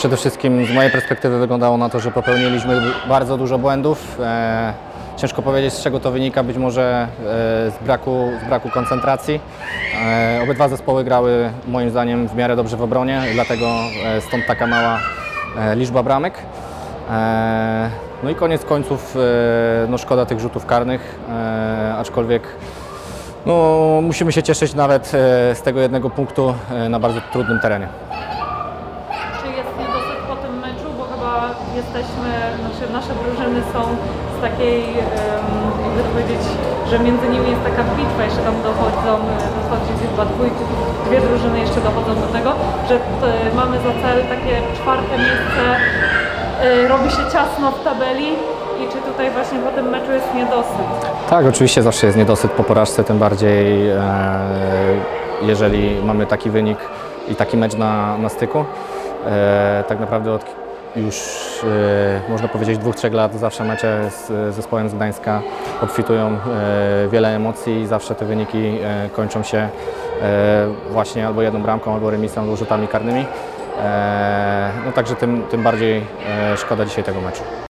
Przede wszystkim z mojej perspektywy wyglądało na to, że popełniliśmy bardzo dużo błędów. Ciężko powiedzieć, z czego to wynika, być może z braku koncentracji. Obydwa zespoły grały moim zdaniem w miarę dobrze w obronie, dlatego stąd taka mała liczba bramek. No i koniec końców no szkoda tych rzutów karnych, aczkolwiek no, musimy się cieszyć nawet z tego jednego punktu na bardzo trudnym terenie. Czy jest niedosyt po tym meczu, bo chyba jesteśmy, nasze drużyny są z takiej, jakby to powiedzieć, że między nimi jest taka bitwa, jeszcze tam dochodzi chyba dwie drużyny jeszcze dochodzą do tego, że mamy za cel takie 4. miejsce, robi się ciasno w tabeli. I czy tutaj właśnie po tym meczu jest niedosyt? Tak, oczywiście zawsze jest niedosyt po porażce, tym bardziej jeżeli mamy taki wynik i taki mecz na styku. Tak naprawdę od już można powiedzieć 2-3 lat zawsze mecze z zespołem z Gdańska obfitują wiele emocji i zawsze te wyniki kończą się właśnie albo jedną bramką, albo remisem, albo rzutami karnymi. No także tym bardziej szkoda dzisiaj tego meczu.